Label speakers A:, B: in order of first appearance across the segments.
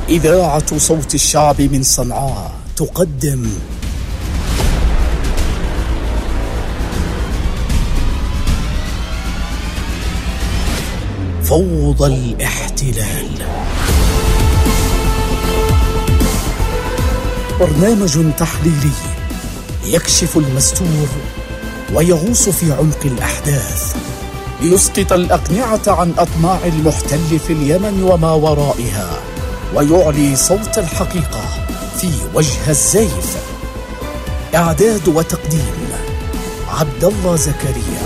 A: إذاعة صوت الشعب من صنعاء تقدم فوضى الاحتلال، برنامج تحليلي يكشف المستور ويغوص في عمق الأحداث ليسقط الأقنعة عن أطماع المحتل في اليمن وما ورائها، ويعلي صوت الحقيقة في وجه الزيف. إعداد وتقديم عبد الله زكريا.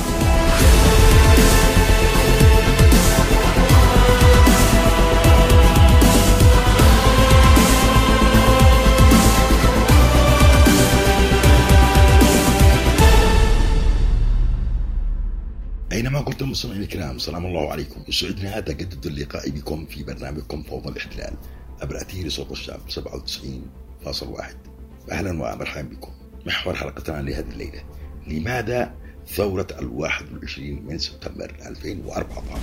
B: أينما كنتم مستمعين الكرام، سلام الله عليكم. يسعدني تجدد اللقاء بكم في برنامجكم فوضى الاحتلال عبر أثير صوت الشعب 97.1. أهلا ومرحبا بكم. محور حلقتنا لهذه الليلة: لماذا ثورة 21 من سبتمبر 2014؟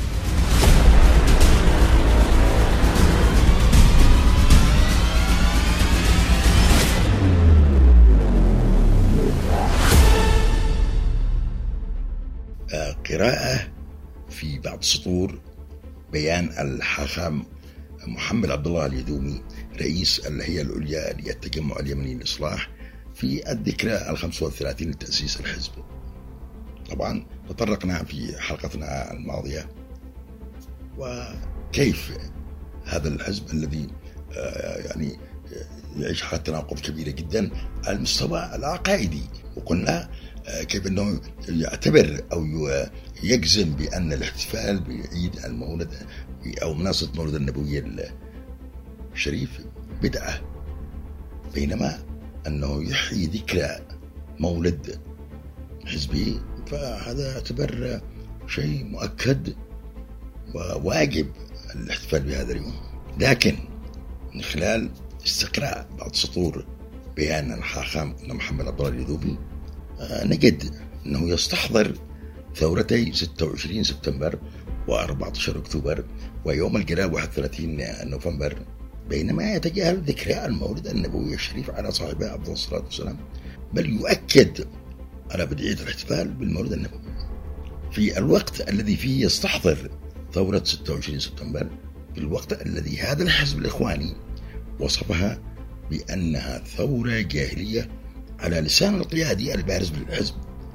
B: قراءة في بعض سطور بيان الحاخام محمد عبد الله اليدومي رئيس الهيئة العليا للتجمع اليمني للإصلاح في الذكرى 35 لتأسيس الحزب. طبعا تطرقنا في حلقتنا الماضية وكيف هذا الحزب الذي يعني يعيش حالة تناقض كبيرة جدا على المستوى العقائدي، وقلنا كيف أنه يعتبر أو يجزم بأن الاحتفال بعيد المولد أو مناسبة مولد النبوي الشريف بدعة، بينما أنه يحيي ذكرى مولد حزبي فهذا يعتبر شيء مؤكد وواجب الاحتفال بهذا اليوم. لكن من خلال استقراء بعض سطور بيان الحاخام محمد عبد الله اليدومي نجد أنه يستحضر ثورتي 26 سبتمبر و14 أكتوبر ويوم القلاء 31 نوفمبر، بينما يتجاهل ذكرى المولد النبوي الشريف على صاحبه أفضل الصلاة والسلام، بل يؤكد على بدعية الاحتفال بالمولد النبوي في الوقت الذي فيه يستحضر ثورة 26 سبتمبر، في الوقت الذي هذا الحزب الإخواني وصفها بأنها ثورة جاهلية على لسان القيادي البارز بالحزب،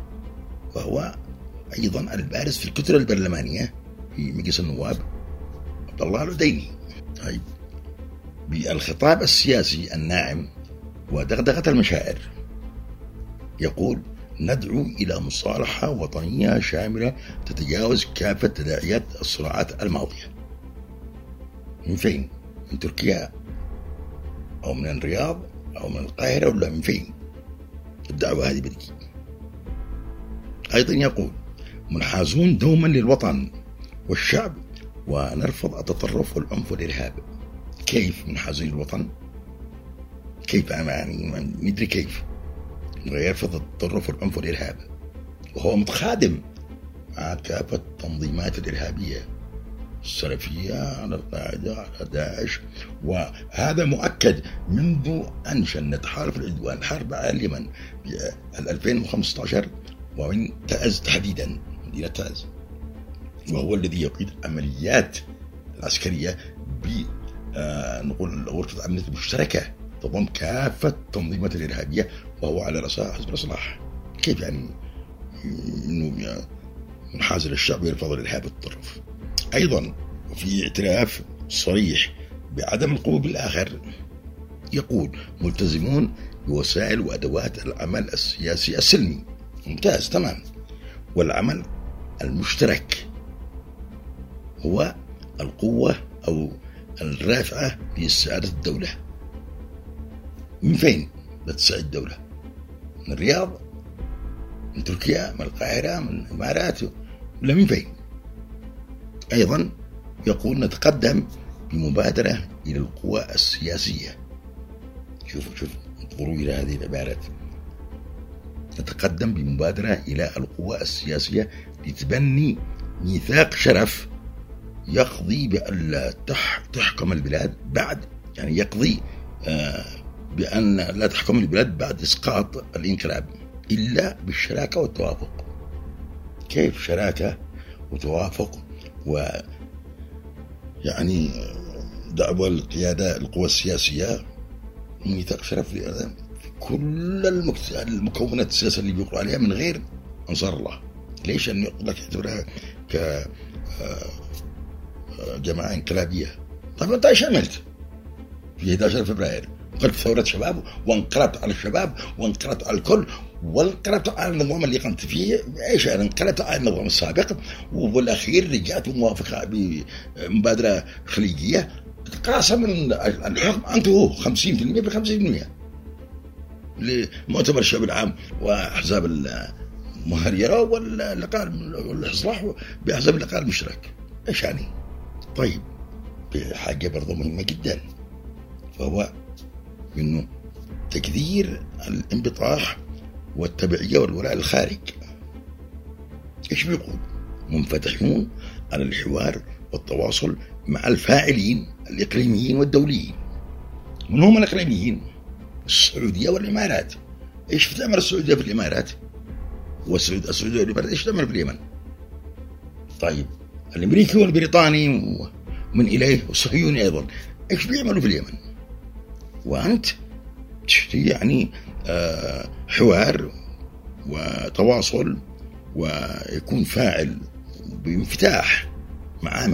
B: وهو أيضا البارز في الكتلة البرلمانية في مجلس النواب عبد الله العديني. طيب، بالخطاب السياسي الناعم ودغدغة المشاعر يقول: ندعو إلى مصالحة وطنية شاملة تتجاوز كافة تداعيات الصراعات الماضية. من فين؟ من تركيا أو من الرياض أو من القاهرة ولا من فين؟ الدعوة هذه بدي. أيضا يقول: منحازون دوما للوطن والشعب ونرفض التطرف والعنف والإرهاب. كيف منحازين للوطن؟ كيف يعني ندري كيف يرفض التطرف والعنف والإرهاب وهو متخادم مع كافة التنظيمات الإرهابية السلفية على القاعدة على داعش، وهذا مؤكد منذ أنشأ تحالف العدوان الحرب على اليمن في 2015 ومن تعز تحديدا مدينة تعز، وهو الذي يقيد عمليات العسكرية نقول غرفة الأمن المشتركة تضم كافة التنظيمات الإرهابية وهو على رأسها حزب الإصلاح. كيف يعني إنه منحاز للشعب ويرفض الإرهاب والتطرف؟ أيضا وفي اعتراف صريح بعدم القبول بالآخر يقول: ملتزمون بوسائل وأدوات العمل السياسي السلمي. ممتاز، تمام. والعمل المشترك هو القوة أو الرافعة لسعادة الدولة. من فين بتساعد الدولة؟ من الرياض، من تركيا، من القاهرة، من الإمارات، ولا من فين؟ أيضا يقول: نتقدم بمبادرة إلى القوى السياسية. شوف انظروا إلى هذه العبارات: نتقدم بمبادرة إلى القوى السياسية لتبني ميثاق شرف يقضي بأن تحكم البلاد بعد، يعني يقضي بأن لا تحكم البلاد بعد إسقاط الانقلاب إلا بالشراكة والتوافق. كيف شراكة وتوافق ويعني دعوة القيادة القوى السياسية ميثاق شرف في كل المكونات السياسية اللي بيقولوا عليها من غير أنصار الله. ليش؟ أن يقول لك يعتبرها كجماعة انقلابية. طيب أنت إيش عملت في 11 فبراير؟ قلت ثورة شباب، وانقلبت على الشباب، وانقلبت على الكل، وانقلبت على النظام اللي قمت فيه. ايش انا انقلبت على النظام السابق، وبالاخير رجعت موافقة بمبادرة خليجية قاسم الحكم انتهوا 50% ب50% لمؤتمر الشعب العام واحزاب المهريرة واللقاء والاصلاح باحزاب اللقاء المشترك. ايش يعني؟ طيب حاجة برضه مهمة جدا، فهو منه تكدير الانبطاح والتبعية والولاء الخارج. ايش بيقول؟ منفتحون على الحوار والتواصل مع الفاعلين الإقليميين والدوليين. من هم الإقليميين؟ السعودية والإمارات. ايش بتعمل السعودية في الإمارات؟ والسعودية والإمارات ايش تعمل في اليمن؟ طيب الأمريكي والبريطاني ومن إليه والصهيوني أيضا ايش بيعملوا في اليمن؟ وأنت تشتري يعني حوار وتواصل ويكون فاعل بانفتاح مع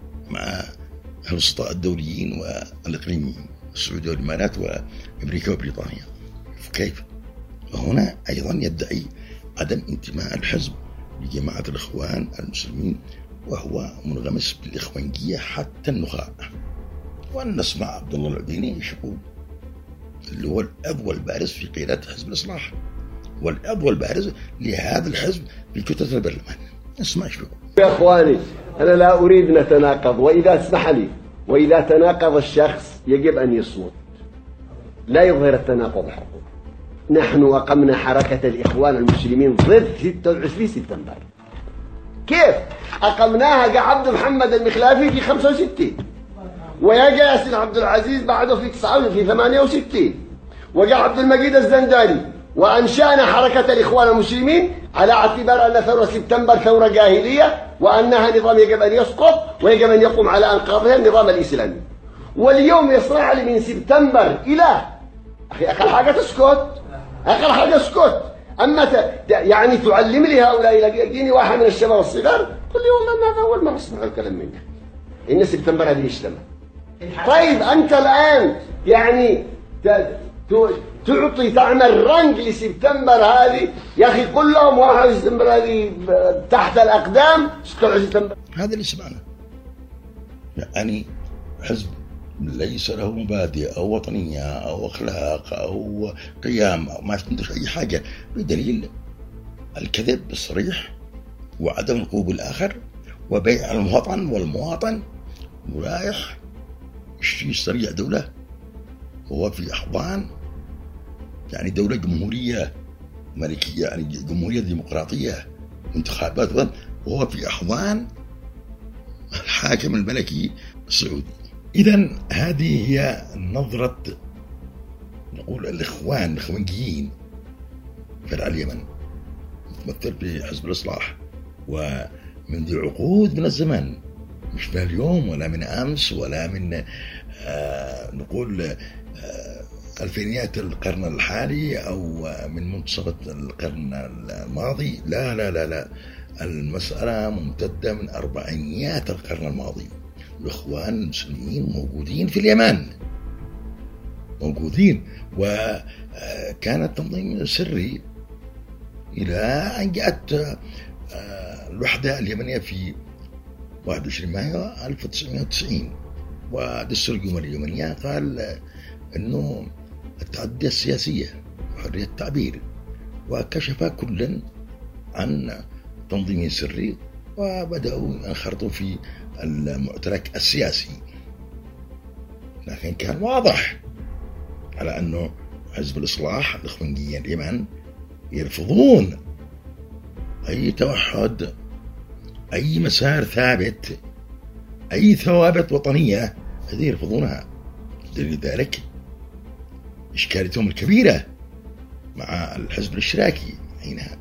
B: الوسطاء الدوليين والإقليميين السعودية والإمارات وأمريكا وبريطانيا. كيف؟ وهنا أيضا يدعي عدم انتماء الحزب لجماعة الإخوان المسلمين، وهو منغمس بالإخوانجية حتى النخاع. وأن نسمع عبد الله العديني يقول اللي هو الأب والبارز في قيادة حزب الإصلاح والأب والبارز لهذا الحزب في كتلة البرلمان. اسمع شو
C: يا إخواني، أنا لا أريد نتناقض، وإذا اسمح لي، وإذا تناقض الشخص يجب أن يصمت، لا يظهر التناقض حقه. نحن أقمنا حركة الإخوان المسلمين ضد 26 سبتمبر. كيف؟ أقمناها كعبد محمد المخلافي في 65، ويجي ياسين عبد العزيز بعده في 68، وجاء عبد المجيد الزنداني، وأنشأنا حركة الإخوان المسلمين على اعتبار أن ثورة سبتمبر ثورة جاهلية، وأنها نظام يجب أن يسقط ويجب أن يقوم على أنقاضها النظام الإسلامي. واليوم يصنع لي من سبتمبر إلى أخي أقل حاجة تسكت، أقل حاجة اسكت. أما يعني تعلم لي هؤلاء، يجيني واحد من الشباب الصغار قل لي والله ما أول مرة أسمع الكلام منك إن سبتمبر هذه اجتمع. طيب أنت الآن يعني تعمل رنج لسبتمبر هذه، يا أخي قل لهم 1 سبتمبر هذه تحت الأقدام 26 سبتمبر.
B: هذا اللي سمعنا، يعني حزب ليس له مبادئ أو وطنية أو أخلاق أو قيام أو ما عندوش أي حاجة، بدليل الكذب الصريح وعدم القبول بالآخر وبيع الوطن والمواطن، ورايح يسترجع دولة وهو في أحضان يعني دولة جمهورية ملكية، يعني جمهورية ديمقراطية انتخابات، وهو في أحضان الحاكم الملكي السعودي. إذن هذه هي نظرة نقول الإخوانجيين في اليمن، تمثل في حزب الإصلاح، ومنذ عقود من الزمن، مش من اليوم ولا من أمس ولا من نقول ألفينيات القرن الحالي أو من منتصف القرن الماضي. لا لا لا لا، المسألة ممتدة من أربعينيات القرن الماضي. الإخوان المسلمين موجودين في اليمن، موجودين، وكان التنظيم سري إلى أن جاءت الوحدة اليمنية في 21 مايو 1990، ودستور الجمهورية اليمنية قال أنه التعددية السياسية وحرية التعبير، وكشف كل عن تنظيم سري وبدأوا ينخرطوا في المعترك السياسي. لكن كان واضح على أنه حزب الإصلاح الإخوانجيين اليمن يرفضون أي توحد، أي مسار ثابت، أي ثوابت وطنية هذه يرفضونها. لذلك إشكاليتهم الكبيرة مع الحزب الاشتراكي حينها،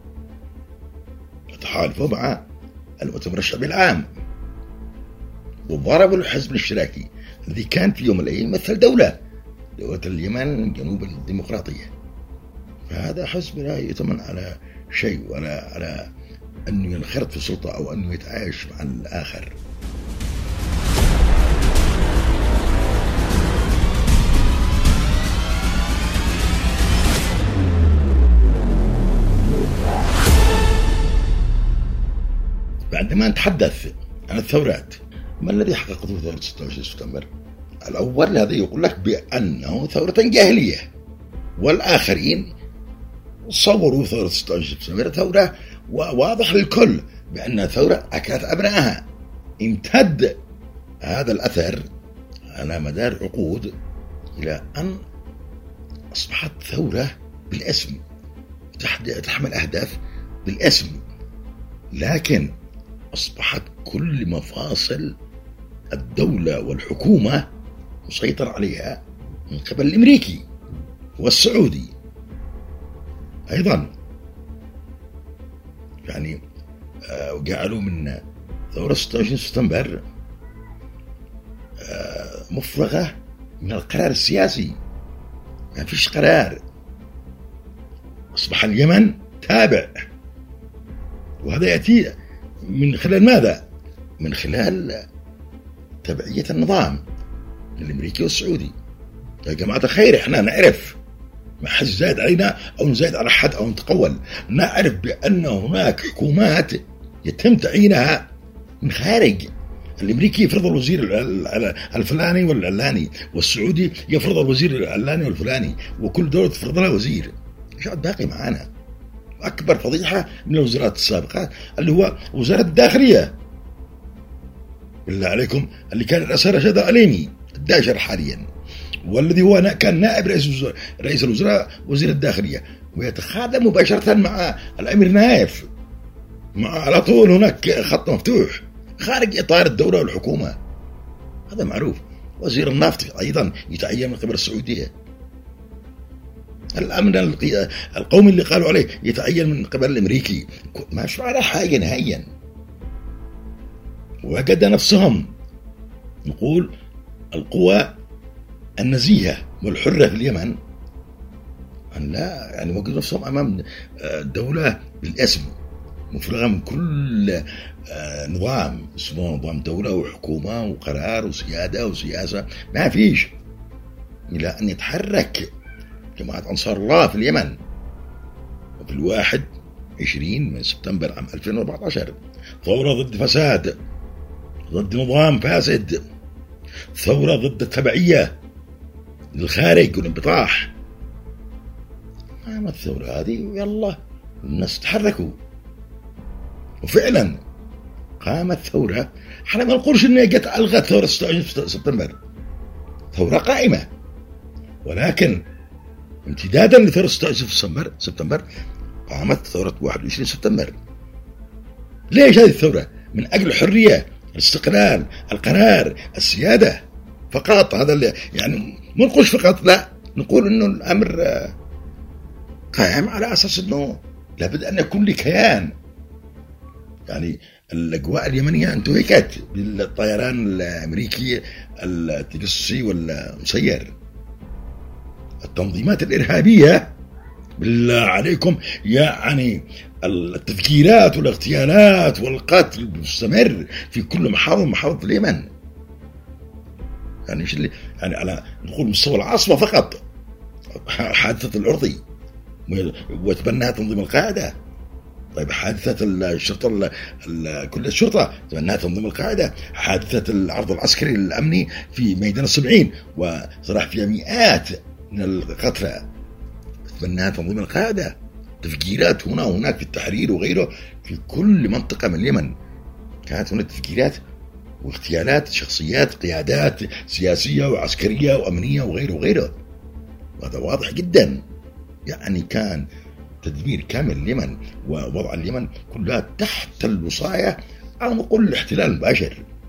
B: وتحالفوا مع المؤتمر الشعبي العام، وضربوا الحزب الاشتراكي الذي كان في يوم من الأيام يمثل دولة اليمن جنوب الديمقراطية. فهذا حزب لا يؤتمن على شيء ولا على أنه ينخرط في السلطة أو أنه يتعايش مع الآخر. عندما نتحدث عن الثورات، ما الذي حققته ثورة 26 سبتمبر؟ الأول هذا يقول لك بأنه ثورة جاهلية، والآخرين صوروا ثورة 26 سبتمبر ثورة واضح للكل بأنها ثورة أكلت أبنائها. امتد هذا الأثر على مدار عقود إلى أن أصبحت ثورة بالاسم، تحمل أهداف بالاسم، لكن أصبحت كل مفاصل الدولة والحكومة مسيطر عليها من قبل الأمريكي والسعودي أيضا. يعني جعلوا من ثورة 26 سبتمبر مفرغة من القرار السياسي، ما فيش قرار. أصبح اليمن تابع، وهذا يأتي من خلال ماذا؟ من خلال تبعية النظام الأمريكي والسعودي. يا جماعة الخير، احنا نعرف، ما حد زايد علينا أو نزايد على حد أو نتقول، نعرف بأن هناك حكومات يتم تعيينها من خارج. الأمريكي يفرض الوزير الفلاني والعلاني، والسعودي يفرض الوزير العلاني والفلاني، وكل دولة تفرض لها وزير. ايش باقي معانا؟ أكبر فضيحة من الوزارات السابقة اللي هو وزارة الداخلية، بالله عليكم، اللي كان رئيسها رشاد عليمي الداشر حاليا، والذي هو كان نائب رئيس الوزراء وزير الداخلية، ويتخاذل مباشرة مع الأمير نايف، على طول هناك خط مفتوح خارج إطار الدولة والحكومة. هذا معروف. وزير النفط أيضا يتعين من قبل السعودية. الأمن القومي اللي قالوا عليه يتعين من قبل الأمريكي. ما شو على حاجة نهائيا. وجد نفسهم، نقول القوى النزيهة والحرة في اليمن، أن لا يعني وجدوا نفسهم أمام دولة بالاسم مفرغة من كل نظام اسمه نظام دولة وحكومة وقرار وسيادة وسياسة، ما فيش، إلى أن يتحرك جماعة أنصار الله في اليمن. وفي 21 من سبتمبر عام 2014 ثورة ضد فساد، ضد نظام فاسد، ثورة ضد التبعية للخارج والانبطاح. قامت الثورة هذه يلا الناس تحركوا، وفعلا قامت ثورة. احنا ما نقولش انها جت ألغت ثورة 26 سبتمبر، ثورة قائمة، ولكن امتدادا لثورة 26 سبتمبر قامت ثورة 21 سبتمبر. ليش هذه الثورة؟ من أجل الحرية، الاستقلال، القرار، السيادة فقط. هذا اللي يعني ما نقولش فقط، لا، نقول انه الأمر قائم على أساس انه لابد أن يكون لكيان. يعني الأجواء اليمنية انتهكت بالطيران الأمريكي التجسسي والمسير. التنظيمات الإرهابية بالله عليكم، يعني التفجيرات والاغتيالات والقتل المستمر في كل محافظة اليمن. يعني ايش اللي يعني على نقول مستوى العاصمة فقط، حادثة العرضي وتبناها تنظيم القاعدة. طيب حادثة الشرطة كل الشرطة تبناها تنظيم القاعدة. حادثة العرض العسكري الأمني في ميدان السبعين وصراح فيها مئات من القتلى تبناها تنظيم القاعدة. تفجيرات هنا وهناك في التحرير وغيره، في كل منطقة من اليمن كانت هناك تفجيرات واغتيالات شخصيات قيادات سياسية وعسكرية وأمنية وغيره وغيره. وهذا واضح جدا. يعني كان تدمير كامل اليمن ووضع اليمن كلها تحت الوصاية، أو نقول الاحتلال المباشر.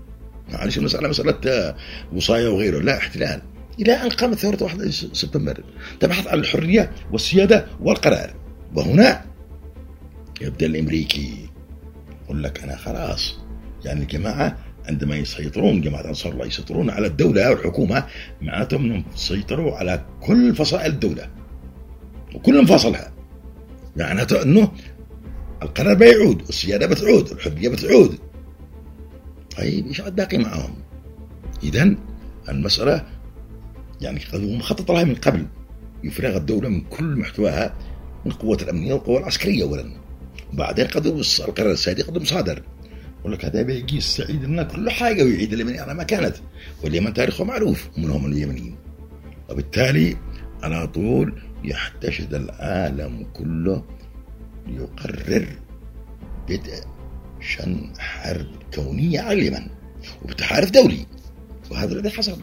B: معلش المسألة مسألة وصاية وغيره، لا احتلال، إلى أن قامت ثورة 1 سبتمبر تبحث عن الحرية والسيادة والقرار. وهنا يبدأ الأمريكي يقول لك أنا خلاص، يعني الجماعة عندما يسيطرون، جماعة أنصار الله يسيطرون على الدولة والحكومة، معناتهم أنهم سيطروا على كل فصائل الدولة وكل مفاصلها، معناته أنه القرار بيعود، السيادة بتعود، الحرية بتعود. طيب إيش عاد باقي معهم؟ إذن المسألة يعني قد مخطط لها من قبل، يفرغ الدولة من كل محتواها من القوات الأمنية والقوات العسكرية أولا، وبعدين قد القرار السادي قد مصادر يقول لك هذا بيجي السعيد لنا كل حاجة ويعيد اليمن على ما كانت، واليمن تاريخه معروف ومنهم اليمنيين. وبالتالي على طول يحتشد العالم كله ليقرر بدء شن حرب كونية على اليمن وبتحالف دولي، وهذا الذي حصل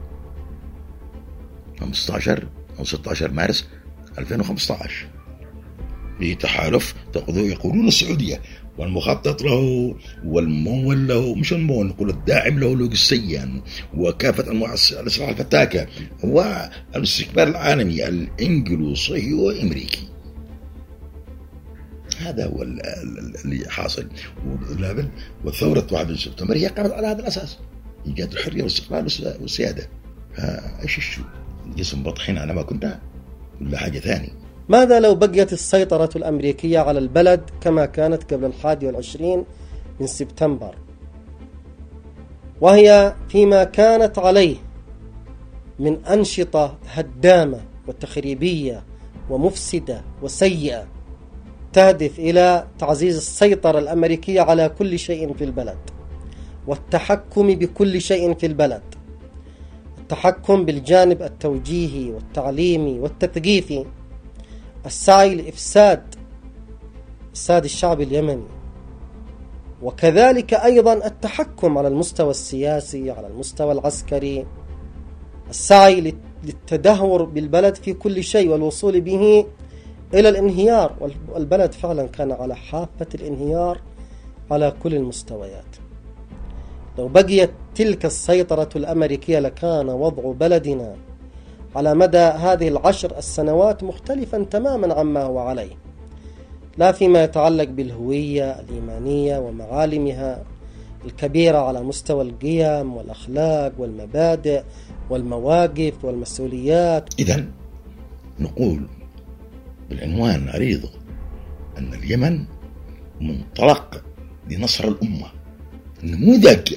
B: 15 أو 16 مارس 2015 بتحالف يقولون السعودية، والمخطط له والممول له، مش الممول نقول الداعم له لوجستيا وكافة أنواع الأسلحة الفتاكة والاستكبار العالمي الإنجليزي والأمريكي. هذا هو اللي حاصل. والثورة 1 سبتمبر هي قامت على هذا الأساس، إيجاد الحرية والاستقلال والسيادة. فإيش الشو جسم بطحين على ما كنا ولا حاجة ثانية؟
D: ماذا لو بقيت السيطرة الأمريكية على البلد كما كانت قبل 21 من سبتمبر، وهي فيما كانت عليه من أنشطة هدامة وتخريبية ومفسدة وسيئة تهدف إلى تعزيز السيطرة الأمريكية على كل شيء في البلد والتحكم بكل شيء في البلد، التحكم بالجانب التوجيهي والتعليمي والتثقيفي، السعي لإفساد الشعب اليمني، وكذلك أيضا التحكم على المستوى السياسي، على المستوى العسكري، السعي للتدهور بالبلد في كل شيء والوصول به إلى الانهيار. والبلد فعلا كان على حافة الانهيار على كل المستويات. لو بقيت تلك السيطرة الأمريكية لكان وضع بلدنا على مدى هذه 10 سنوات مختلفا تماما عما هو عليه، لا فيما يتعلق بالهوية الإيمانية ومعالمها الكبيرة على مستوى القيم والأخلاق والمبادئ والمواقف والمسؤوليات.
B: إذن نقول بالعنوان عريض أن اليمن منطلق لنصر الأمة. النموذج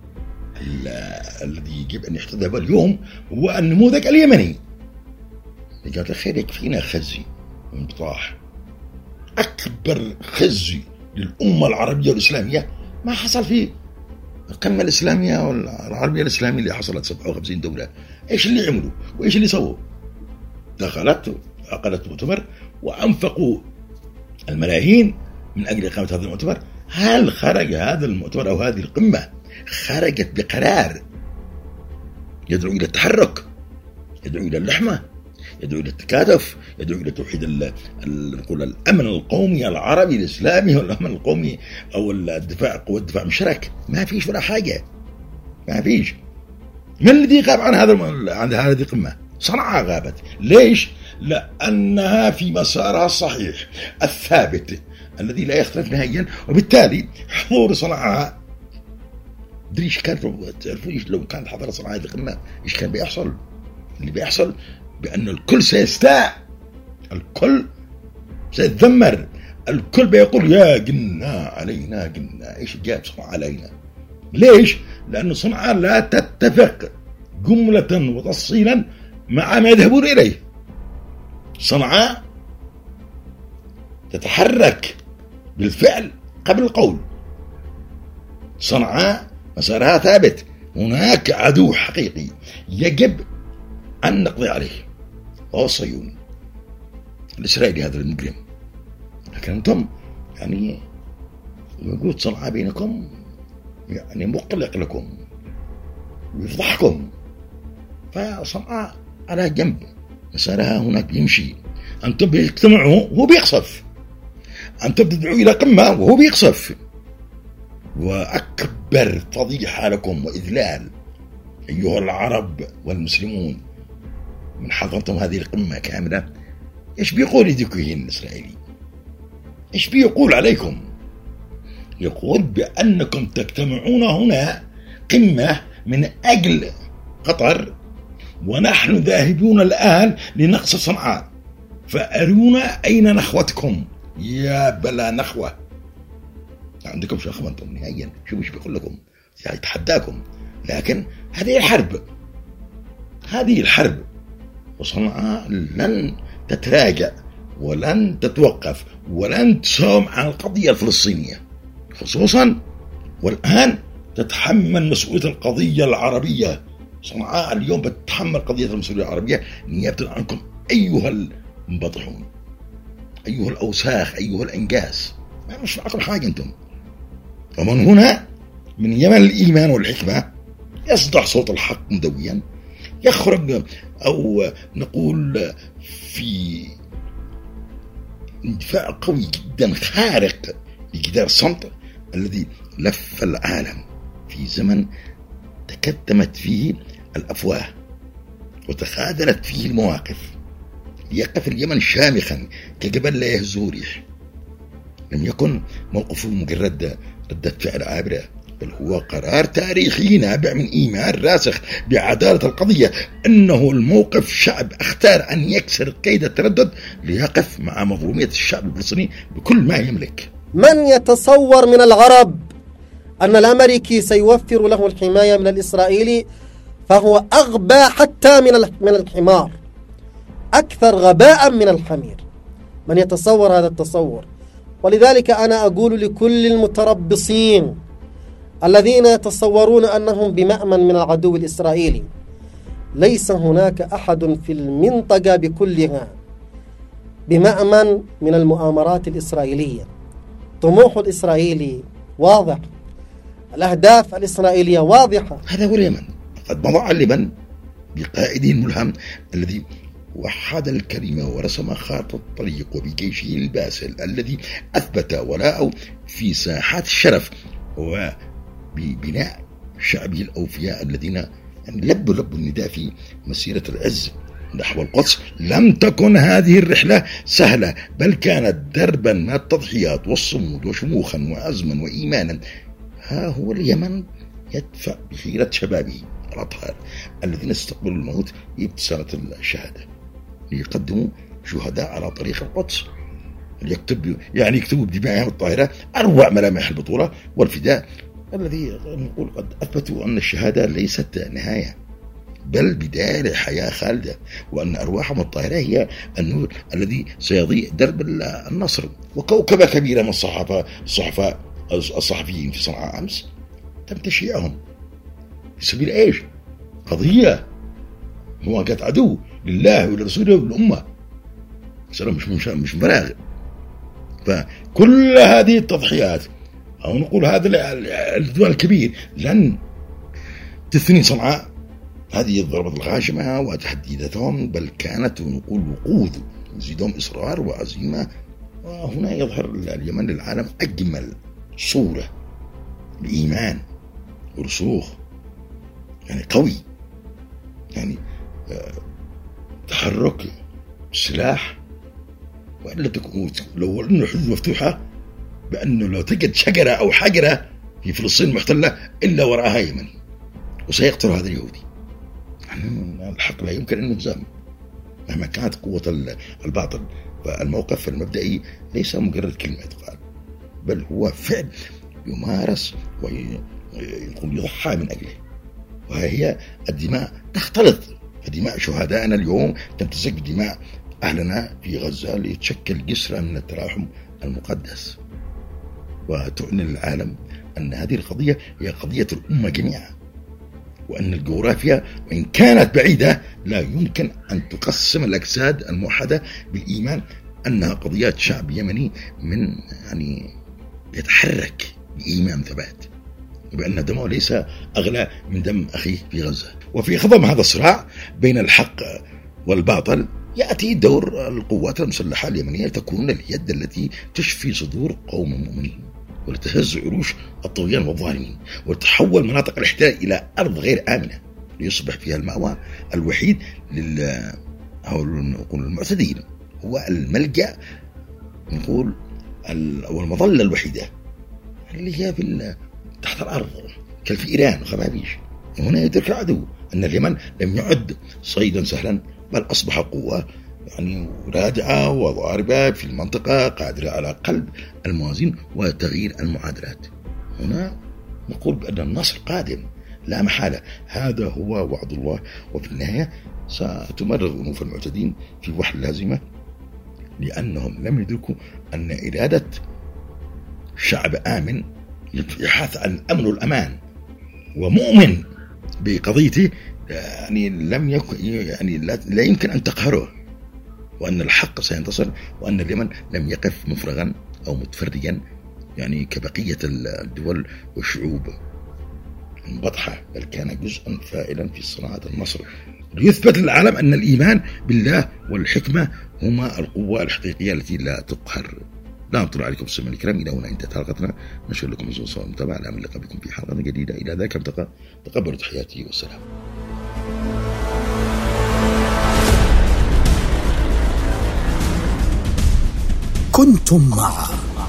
B: الذي يجب أن يحتذى اليوم هو النموذج اليمني. قالت الخير يكفينا خزي وانبطاح. أكبر خزي للأمة العربية والإسلامية ما حصل فيه القمة الإسلامية والعربية الإسلامية اللي حصلت 57 دولة. إيش اللي عملوا وإيش اللي سووا؟ دخلت عقدت مؤتمر وأنفقوا الملايين من أجل إقامة هذا المؤتمر. هل خرج هذا المؤتمر أو هذه القمة خرجت بقرار يدعو إلى التحرك، يدعو إلى اللحمة، يدعو إلى التكاتف، يدعو إلى توحيد الأمن القومي العربي الإسلامي والأمن القومي أو الدفاع، قوة الدفاع مشترك؟ ما فيش ولا حاجة، ما فيش. من الذي غاب عن هذه القمة؟ صنعاء غابت. ليش؟ لأنها في مسارها الصحيح الثابت الذي لا يختلف نهائيا، وبالتالي حضور صنعاء دري ايش كانت. تعرفوا ايش لو كانت حضرت صنعاء هذه القمة ايش كان بيحصل؟ اللي بيحصل بأن الكل سيستاء، الكل سيتذمر، الكل بيقول يا قلنا علينا قلنا ايش جاب صنعاء علينا. ليش؟ لأن صنعاء لا تتفق جملة وتفصيلا مع ما يذهبون إليه. صنعاء تتحرك بالفعل قبل القول. صنعاء مسارها ثابت. هناك عدو حقيقي يجب أن نقضي عليه وهو الصهيوني الإسرائيلي هذا المجرم. لكن أنتم يعني وجود صنعاء بينكم يعني مقلق لكم ويفضحكم. فصنعاء على جنب مسارها هناك يمشي. أنتم بيجتمعوا وهو بيقصف، أنتم تدعوا إلى قمة وهو بيقصف. وأكبر أكبر فضيحة لكم وإذلال أيها العرب والمسلمون من حضرتم هذه القمة كاملة. إيش بيقول يديكوهين الإسرائيلي؟ إيش بيقول عليكم؟ يقول بأنكم تجتمعون هنا قمة من أجل قطر، ونحن ذاهبون الآن لنقص صنعاء، فأرونا أين نخوتكم. يا بلا نخوة، عندكم شخوة أنتم نهائيا. شو مش بيقول لكم؟ يتحداكم. لكن هذه الحرب وصنعاء لن تتراجع ولن تتوقف ولن تساوم عن القضية الفلسطينية خصوصا، والآن تتحمل مسؤولية القضية العربية. صنعاء اليوم بتتحمل قضية المسؤولية العربية نيابة عنكم أيها المبطحون، أيها الأوساخ، أيها الأنجاس. ما مش معكم حاجة أنتم. ومن هنا من يمن الإيمان والحكمة يصدع صوت الحق مدويا، يخرج أو نقول في اندفاع قوي جدا خارق لجدار الصمت الذي لف العالم في زمن تكتمت فيه الأفواه وتخاذلت فيه المواقف. يقف اليمن شامخا كجبل لا يهزه ريح. لم يكن موقفه مجرد ردة فعل عابرة، بل هو قرار تاريخي نابع من إيمان راسخ بعدالة القضية، أنه الموقف شعب اختار أن يكسر قيد التردد ليقف مع مظلومية الشعب الفلسطيني بكل ما يملك.
D: من يتصور من العرب أن الأمريكي سيوفر له الحماية من الإسرائيلي فهو أغبى حتى من الحمار، أكثر غباء من الحمير. من يتصور هذا التصور؟ ولذلك أنا أقول لكل المتربصين الذين يتصورون أنهم بمأمن من العدو الإسرائيلي، ليس هناك أحد في المنطقة بكلها بمأمن من المؤامرات الإسرائيلية. طموح الإسرائيلي واضح، الأهداف الإسرائيلية واضحة.
B: هذا هو اليمن. قد مضى اليمن بقائده الملهم الذي وحد الكلمة ورسم خارطة الطريق، وبجيشه الباسل الذي أثبت ولاءه في ساحات الشرف، وببناء شعبه الأوفياء الذين لبوا النداء في مسيرة العز نحو القدس. لم تكن هذه الرحلة سهلة، بل كانت دربا من التضحيات والصمود وشموخا وعزما وإيمانا. ها هو اليمن يدفع بحيرة شبابه الأطهار الذين استقبلوا الموت بابتسامة الشهادة ليقدموا شهداء على طريق القدس، يكتبوا بدمائهم الطاهرة أروع ملامح البطولة والفداء الذي نقول قد أثبتوا أن الشهادة ليست نهاية بل بداية لحياة خالدة، وأن أرواحهم الطاهرة هي النور الذي سيضيء درب النصر. وكوكبة كبيرة من الصحفيين في صنعاء أمس تم تشييعهم في سبيل إيش؟ قضية مواجهة عدو لله ولرسوله وللأمة. سلام مش مبالغ. فكل هذه التضحيات أو نقول هذا العدوان الكبير لن تثني صنعاء هذه الضربة الغاشمة وتحديداتهم، بل كانت نقول وقود يزيدهم إصرار وعزيمة. وهنا يظهر اليمن للعالم أجمل صورة لإيمان ورسوخ، يعني قوي، يعني تحرك سلاح. وإلا تكون لو أنه الحدود مفتوحة بأنه لو تجد شجرة أو حجرة في فلسطين محتلة إلا وراءها يمني وسيقتل هذا اليهودي. يعني الحق لا يمكن أن يهزم مهما كانت قوة الباطل. فالموقف المبدئي ليس مجرد كلمة تقال، بل هو فعل يمارس ويضحى من أجله. وهي الدماء تختلط، فدماء شهدائنا اليوم تمتزج بدماء أهلنا في غزة ليتشكل جسرا من التلاحم المقدس، وتعلن العالم أن هذه القضية هي قضية الأمة جميعا، وأن الجغرافيا وإن كانت بعيدة لا يمكن أن تقسم الأجساد الموحدة بالإيمان أنها قضيات شعب يمني من يعني يتحرك بإيمان ثبات، وبأن دمه ليس أغلى من دم أخيه في غزة. وفي خضم هذا الصراع بين الحق والباطل يأتي دور القوات المسلحة اليمنية تكون اليد التي تشفي صدور قوم مؤمنين ولتهز عروش الطغيان والظالمين، وتحول مناطق الاحتلال إلى أرض غير آمنة ليصبح فيها المأوى الوحيد نقول المعتدين، هو الملجأ نقول أو المظلة الوحيدة اللي هي تحت الأرض كالفي إيران وخبابيش. هنا يدرك العدو أن اليمن لم يعد صيدا سهلا، بل أصبح قوة يعني رادعة وضاربة في المنطقة، قادرة على قلب الموازين وتغيير المعادلات. هنا نقول بأن النصر قادم لا محالة، هذا هو وعد الله. وفي النهاية ستمرر أنوف المعتدين في وحل لازمة، لأنهم لم يدركوا أن إرادة شعب آمن يبحث عن الأمن والأمان ومؤمن بقضيته يعني لم يكن يعني لا يمكن أن تقهره، وأن الحق سينتصر، وأن اليمن لم يقف مفرغا أو متفرجا يعني كبقية الدول والشعوب بطحة، بل كان جزءا فاعلا في صناعة النصر، ليثبت للعالم أن الإيمان بالله والحكمة هما القوة الحقيقية التي لا تقهر. لا نطلع عليكم السلام الكرام، إلى هنا انتهت حلقتنا، نشكر لكم الصلاة والمتابعة، الأمل اللقاء بكم في حلقة جديدة. إلى ذاك التقى، تقبلوا تحياتي والسلام.
A: كنتم مع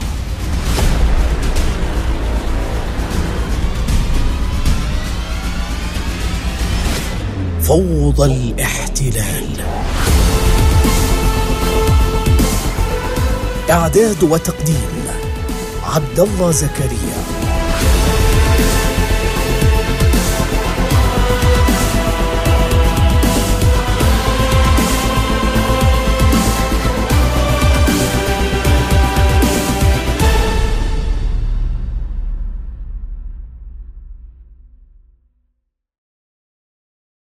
A: فوضى الاحتلال، إعداد وتقديم عبد الله زكريا.